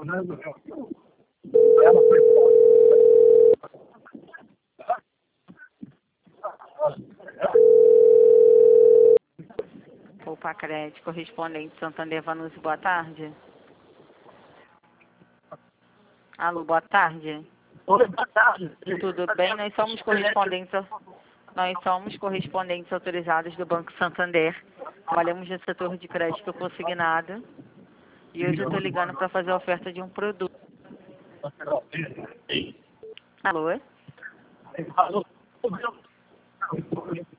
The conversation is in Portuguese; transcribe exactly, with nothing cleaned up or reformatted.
Opa, Crédito, correspondente Santander Vanucci, boa tarde. Alô, boa tarde. Oi, boa tarde. Tudo bem? Nós somos correspondentes, nós somos correspondentes autorizados do Banco Santander. Trabalhamos no setor de crédito consignado. E hoje eu estou ligando para fazer a oferta de um produto. Alô? Alô?